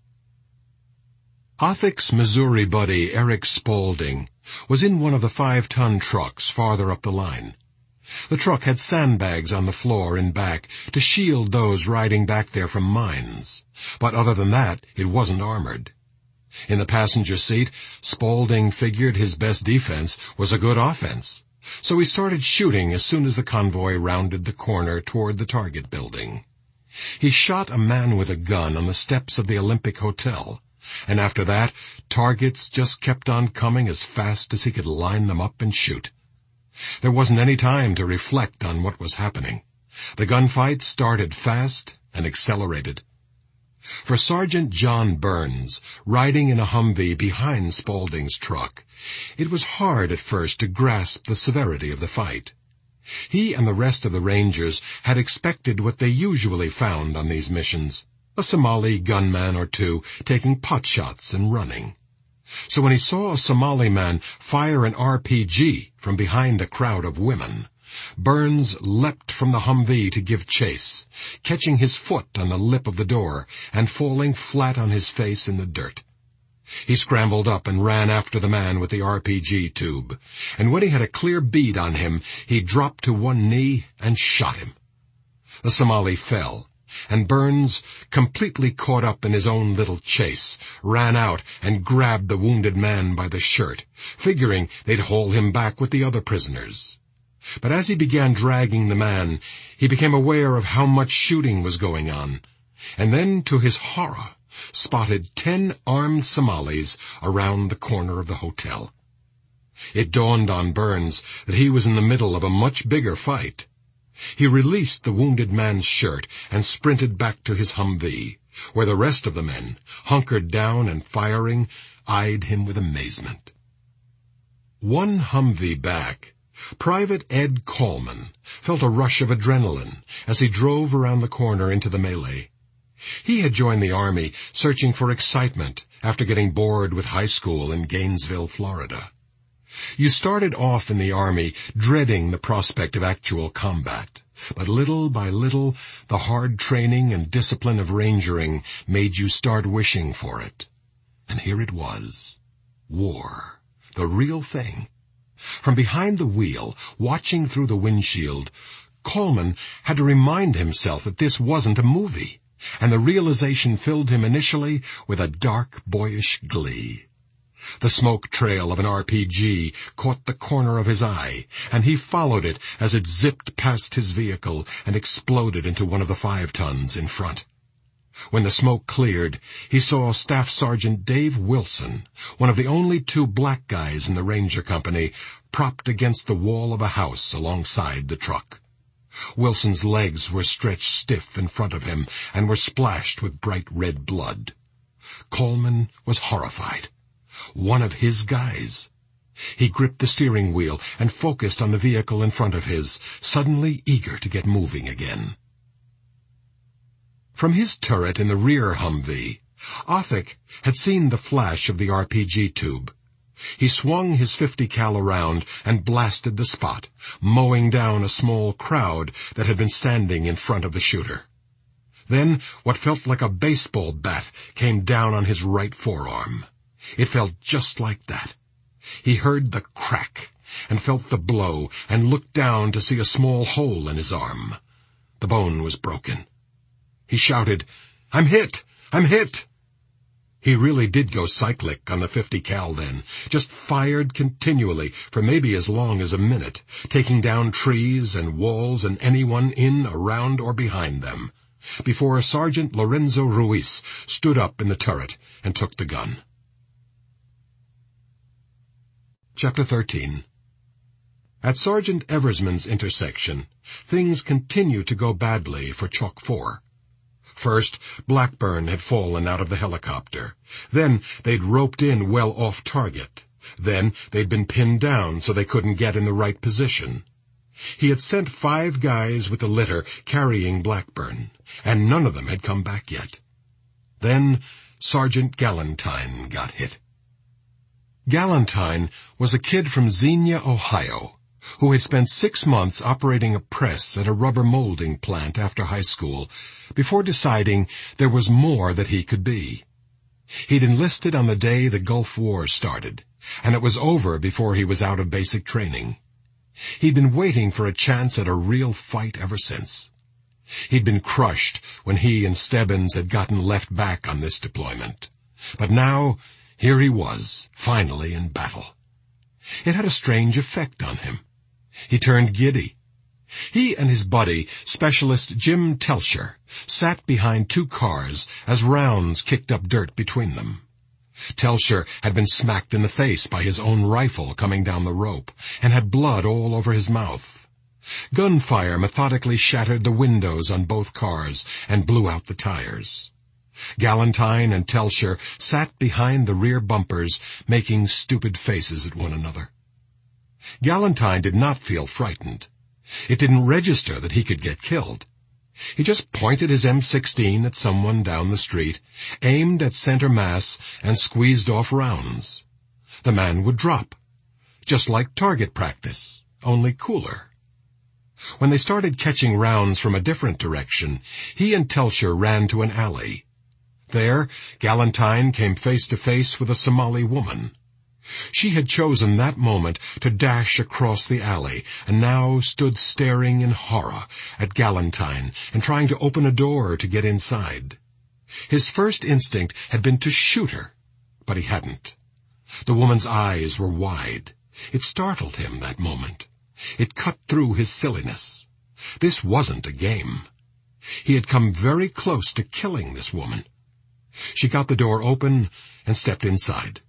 [SPEAKER 1] Othick's Missouri buddy, Eric Spaulding, was in one of the 5-ton trucks farther up the line. The truck had sandbags on the floor in back to shield those riding back there from mines, but other than that, it wasn't armored. In the passenger seat, Spaulding figured his best defense was a good offense, so he started shooting as soon as the convoy rounded the corner toward the target building. He shot a man with a gun on the steps of the Olympic Hotel, and after that, targets just kept on coming as fast as he could line them up and shoot. There wasn't any time to reflect on what was happening. The gunfight started fast and accelerated. For Sergeant John Burns, riding in a Humvee behind Spaulding's truck, it was hard at first to grasp the severity of the fight. He and the rest of the Rangers had expected what they usually found on these missions, a Somali gunman or two taking potshots and running. So when he saw a Somali man fire an RPG from behind a crowd of women, Burns leapt from the Humvee to give chase, catching his foot on the lip of the door and falling flat on his face in the dirt. He scrambled up and ran after the man with the RPG tube, and when he had a clear bead on him, he dropped to one knee and shot him. The Somali fell, and Burns, completely caught up in his own little chase, ran out and grabbed the wounded man by the shirt, figuring they'd haul him back with the other prisoners. But as he began dragging the man, he became aware of how much shooting was going on, and then, to his horror, spotted 10 armed Somalis around the corner of the hotel. It dawned on Burns that he was in the middle of a much bigger fight. He released the wounded man's shirt and sprinted back to his Humvee, where the rest of the men, hunkered down and firing, eyed him with amazement. One Humvee back, Private Ed Coleman felt a rush of adrenaline as he drove around the corner into the melee. He had joined the Army searching for excitement after getting bored with high school in Gainesville, Florida. You started off in the Army dreading the prospect of actual combat, but little by little the hard training and discipline of rangering made you start wishing for it. And here it was. War. The real thing. From behind the wheel, watching through the windshield, Coleman had to remind himself that this wasn't a movie, and the realization filled him initially with a dark, boyish glee. The smoke trail of an RPG caught the corner of his eye, and he followed it as it zipped past his vehicle and exploded into one of the 5-tons in front. When the smoke cleared, he saw Staff Sergeant Dave Wilson, one of the only 2 black guys in the Ranger Company, propped against the wall of a house alongside the truck. Wilson's legs were stretched stiff in front of him and were splashed with bright red blood. Coleman was horrified. One of his guys. He gripped the steering wheel and focused on the vehicle in front of his, suddenly eager to get moving again. From his turret in the rear Humvee, Othick had seen the flash of the RPG tube. He swung his .50 cal around and blasted the spot, mowing down a small crowd that had been standing in front of the shooter. Then what felt like a baseball bat came down on his right forearm. It felt just like that. He heard the crack and felt the blow and looked down to see a small hole in his arm. The bone was broken. He shouted, "I'm hit! I'm hit!" He really did go cyclic on the .50 cal then, just fired continually for maybe as long as a minute, taking down trees and walls and anyone in, around, or behind them, before Sergeant Lorenzo Ruiz stood up in the turret and took the gun. Chapter 13. At Sergeant Eversman's intersection, things continued to go badly for Chalk 4. First, Blackburn had fallen out of the helicopter. Then they'd roped in well off target. Then they'd been pinned down so they couldn't get in the right position. He had sent 5 guys with the litter carrying Blackburn, and none of them had come back yet. Then Sergeant Galantine got hit. Galantine was a kid from Xenia, Ohio, who had spent 6 months operating a press at a rubber molding plant after high school before deciding there was more that he could be. He'd enlisted on the day the Gulf War started, and it was over before he was out of basic training. He'd been waiting for a chance at a real fight ever since. He'd been crushed when he and Stebbins had gotten left back on this deployment. But now, here he was, finally in battle. It had a strange effect on him. He turned giddy. He and his buddy, Specialist Jim Telsher, sat behind 2 cars as rounds kicked up dirt between them. Telsher had been smacked in the face by his own rifle coming down the rope, and had blood all over his mouth. Gunfire methodically shattered the windows on both cars and blew out the tires. Galantine and Telsher sat behind the rear bumpers, making stupid faces at one another. Galantine did not feel frightened. It didn't register that he could get killed. He just pointed his M16 at someone down the street, aimed at center mass, and squeezed off rounds. The man would drop. Just like target practice, only cooler. When they started catching rounds from a different direction, he and Telsher ran to an alley. There, Galantine came face to face with a Somali woman. She had chosen that moment to dash across the alley, and now stood staring in horror at Galentine and trying to open a door to get inside. His first instinct had been to shoot her, but he hadn't. The woman's eyes were wide. It startled him, that moment. It cut through his silliness. This wasn't a game. He had come very close to killing this woman. She got the door open and stepped inside.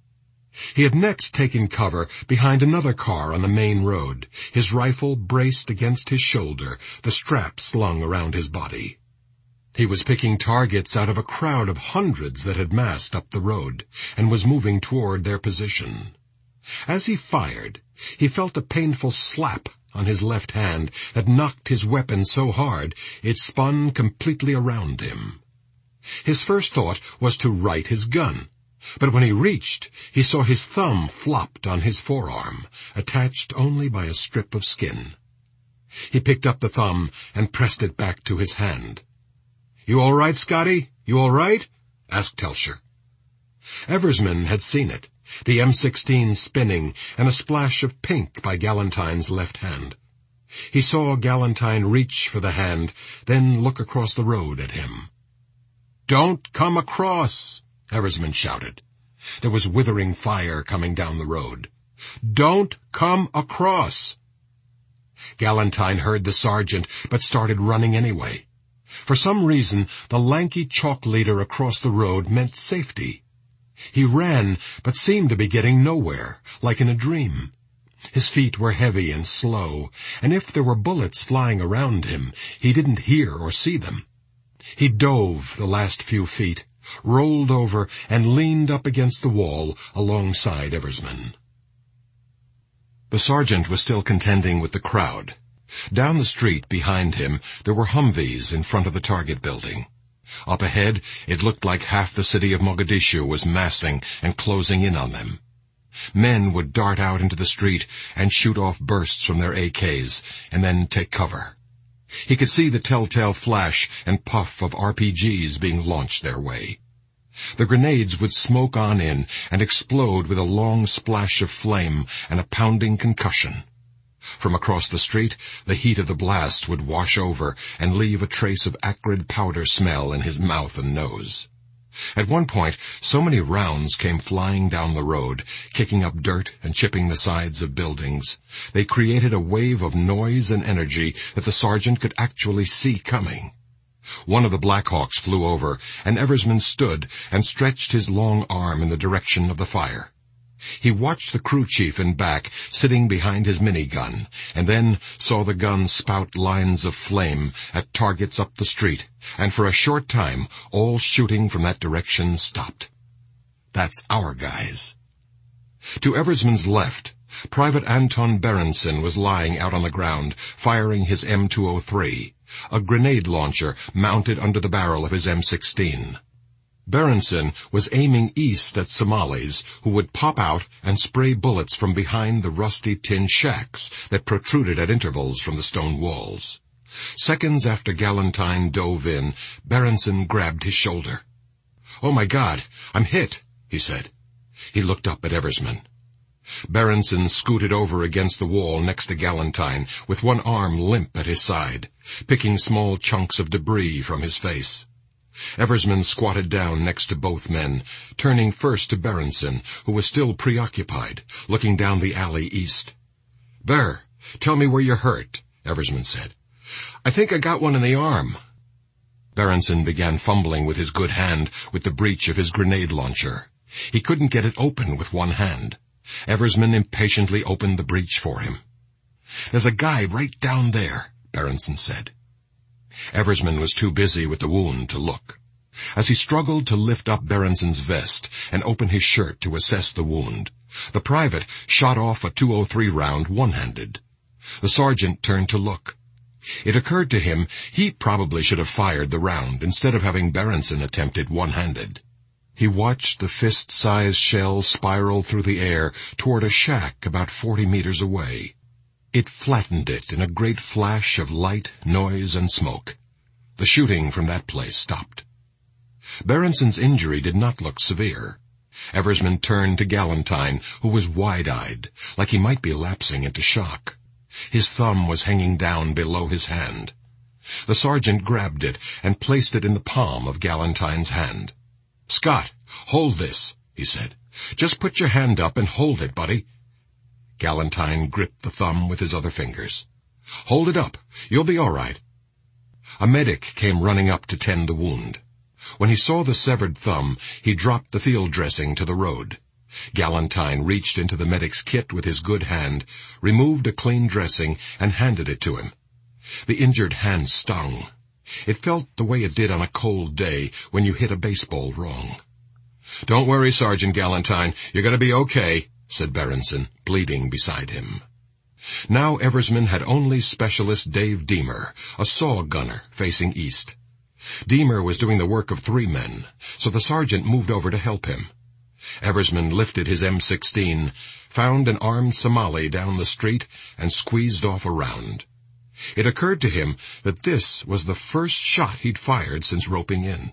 [SPEAKER 1] He had next taken cover behind another car on the main road, his rifle braced against his shoulder, the strap slung around his body. He was picking targets out of a crowd of hundreds that had massed up the road, and was moving toward their position. As he fired, he felt a painful slap on his left hand that knocked his weapon so hard it spun completely around him. His first thought was to right his gun, but when he reached, he saw his thumb flopped on his forearm, attached only by a strip of skin. He picked up the thumb and pressed it back to his hand. "You all right, Scotty? You all right?" asked Telcher. Eversman had seen it, the M16 spinning and a splash of pink by Galentine's left hand. He saw Galentine reach for the hand, then look across the road at him. "Don't come across!" Eversman shouted. There was withering fire coming down the road. "Don't come across!" Galentine heard the sergeant, but started running anyway. For some reason, the lanky chalk leader across the road meant safety. He ran, but seemed to be getting nowhere, like in a dream. His feet were heavy and slow, and if there were bullets flying around him, he didn't hear or see them. He dove the last few feet, rolled over, and leaned up against the wall alongside Eversman. The sergeant was still contending with the crowd. Down the street behind him, there were Humvees in front of the target building. Up ahead, it looked like half the city of Mogadishu was massing and closing in on them. Men would dart out into the street and shoot off bursts from their AKs, and then take cover. He could see the telltale flash and puff of RPGs being launched their way. The grenades would smoke on in and explode with a long splash of flame and a pounding concussion. From across the street, the heat of the blast would wash over and leave a trace of acrid powder smell in his mouth and nose. At one point, so many rounds came flying down the road, kicking up dirt and chipping the sides of buildings. They created a wave of noise and energy that the sergeant could actually see coming. One of the Blackhawks flew over, and Eversman stood and stretched his long arm in the direction of the fire. He watched the crew chief in back, sitting behind his minigun, and then saw the gun spout lines of flame at targets up the street, and for a short time all shooting from that direction stopped. "That's our guys." To Eversman's left, Private Anton Berenson was lying out on the ground, firing his M203, a grenade launcher mounted under the barrel of his M16. Berenson was aiming east at Somalis, who would pop out and spray bullets from behind the rusty tin shacks that protruded at intervals from the stone walls. Seconds after Galentine dove in, Berenson grabbed his shoulder. "Oh my God, I'm hit," he said. He looked up at Eversman. Berenson scooted over against the wall next to Galentine, with one arm limp at his side, picking small chunks of debris from his face. Eversman squatted down next to both men, turning first to Berenson, who was still preoccupied, looking down the alley east. "Ber, tell me where you're hurt," Eversman said. "I think I got one in the arm." Berenson began fumbling with his good hand with the breech of his grenade launcher. He couldn't get it open with one hand. Eversman impatiently opened the breech for him. "There's a guy right down there," Berenson said. Eversman was too busy with the wound to look. As he struggled to lift up Berenson's vest and open his shirt to assess the wound, the private shot off a .203 round one-handed. The sergeant turned to look. It occurred to him he probably should have fired the round instead of having Berenson attempt it one-handed. He watched the fist-sized shell spiral through the air toward a shack about 40 meters away. It flattened it in a great flash of light, noise, and smoke. The shooting from that place stopped. Berenson's injury did not look severe. Eversman turned to Galentine, who was wide-eyed, like he might be lapsing into shock. His thumb was hanging down below his hand. The sergeant grabbed it and placed it in the palm of Galentine's hand. "Scott, hold this," he said. "Just put your hand up and hold it, buddy." Galentine gripped the thumb with his other fingers. "Hold it up. You'll be all right." A medic came running up to tend the wound. When he saw the severed thumb, he dropped the field dressing to the road. Galentine reached into the medic's kit with his good hand, removed a clean dressing, and handed it to him. The injured hand stung. It felt the way it did on a cold day when you hit a baseball wrong. "Don't worry, Sergeant Galentine. You're going to be okay," said Berenson, bleeding beside him. Now Eversman had only Specialist Dave Deemer, a saw gunner, facing east. Deemer was doing the work of 3 men, so the sergeant moved over to help him. Eversman lifted his M16, found an armed Somali down the street, and squeezed off a round. It occurred to him that this was the first shot he'd fired since roping in.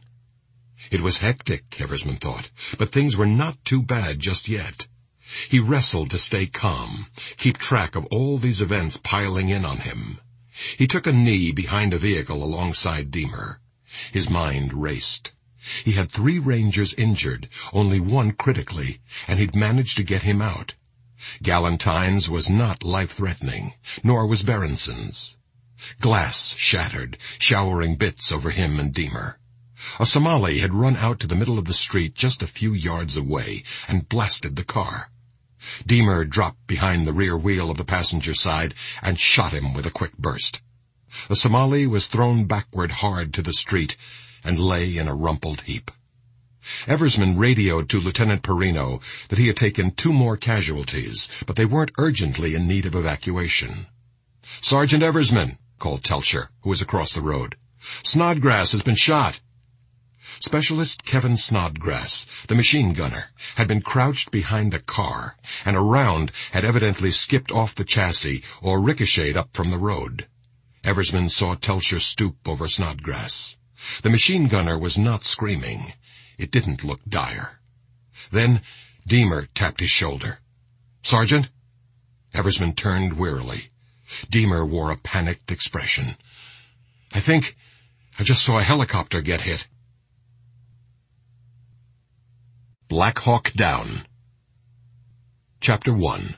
[SPEAKER 1] It was hectic, Eversman thought, but things were not too bad just yet. He wrestled to stay calm, keep track of all these events piling in on him. He took a knee behind a vehicle alongside Deemer. His mind raced. He had 3 Rangers injured, only 1 critically, and he'd managed to get him out. Galentine's was not life-threatening, nor was Berenson's. Glass shattered, showering bits over him and Deemer. A Somali had run out to the middle of the street just a few yards away and blasted the car. Deemer dropped behind the rear wheel of the passenger side and shot him with a quick burst. The Somali was thrown backward hard to the street and lay in a rumpled heap. Eversman radioed to Lieutenant Perino that he had taken 2 more casualties, but they weren't urgently in need of evacuation. "Sergeant Eversman," called Telcher, who was across the road. "Snodgrass has been shot." Specialist Kevin Snodgrass, the machine gunner, had been crouched behind a car, and a round had evidently skipped off the chassis or ricocheted up from the road. Eversman saw Telcher stoop over Snodgrass. The machine gunner was not screaming. It didn't look dire. Then Deemer tapped his shoulder. "Sergeant?" Eversman turned wearily. Deemer wore a panicked expression. I think I just saw a helicopter get hit." Black Hawk Down. Chapter 1.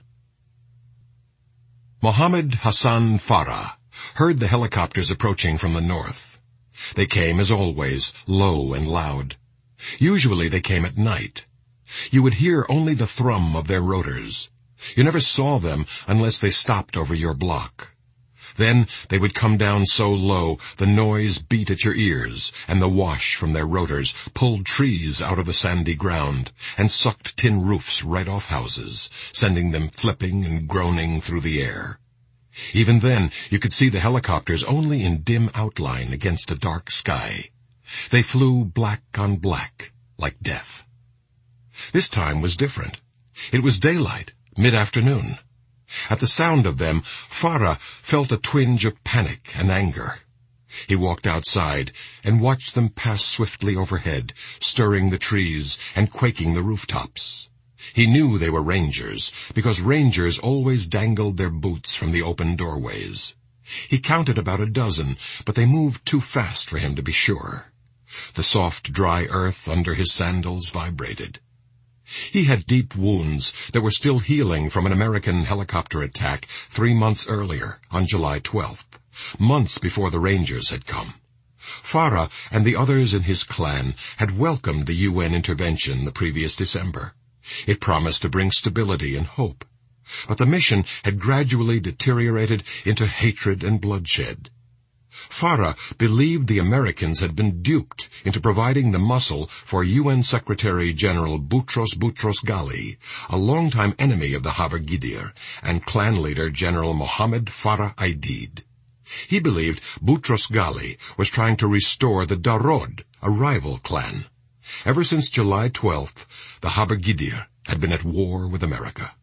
[SPEAKER 1] Mohammed Hassan Farah heard the helicopters approaching from the north. They came, as always, low and loud. Usually they came at night. You would hear only the thrum of their rotors. You never saw them unless they stopped over your block. Then they would come down so low the noise beat at your ears, and the wash from their rotors pulled trees out of the sandy ground and sucked tin roofs right off houses, sending them flipping and groaning through the air. Even then, you could see the helicopters only in dim outline against a dark sky. They flew black on black, like death. This time was different. It was daylight, mid-afternoon. At the sound of them, Farah felt a twinge of panic and anger. He walked outside and watched them pass swiftly overhead, stirring the trees and quaking the rooftops. He knew they were Rangers, because Rangers always dangled their boots from the open doorways. He counted about a dozen, but they moved too fast for him to be sure. The soft, dry earth under his sandals vibrated. He had deep wounds that were still healing from an American helicopter attack 3 months earlier, on July 12th, months before the Rangers had come. Farah and the others in his clan had welcomed the UN intervention the previous December. It promised to bring stability and hope. But the mission had gradually deteriorated into hatred and bloodshed. Farah believed the Americans had been duped into providing the muscle for UN Secretary-General Boutros Boutros-Ghali, a longtime enemy of the Haber Gidir, and clan leader General Mohammed Farah Aidid. He believed Boutros-Ghali was trying to restore the Darod, a rival clan. Ever since July 12th, the Haber Gidir had been at war with America.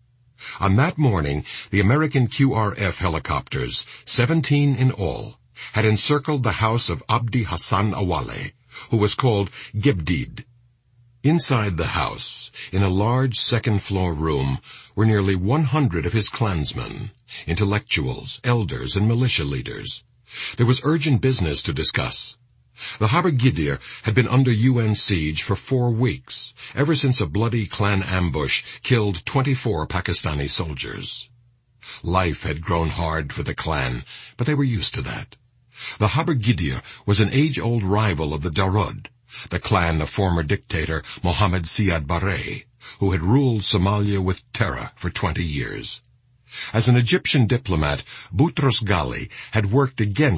[SPEAKER 1] On that morning, the American QRF helicopters, 17 in all, had encircled the house of Abdi Hassan Awale, who was called Gebdid. Inside the house, in a large second-floor room, were nearly 100 of his clansmen, intellectuals, elders, and militia leaders. There was urgent business to discuss. The Haber Gidir had been under UN siege for 4 weeks, ever since a bloody clan ambush killed 24 Pakistani soldiers. Life had grown hard for the clan, but they were used to that. The Haber Gidir was an age-old rival of the Darud, the clan of former dictator Mohammed Siad Barre, who had ruled Somalia with terror for 20 years. As an Egyptian diplomat, Boutros Ghali had worked against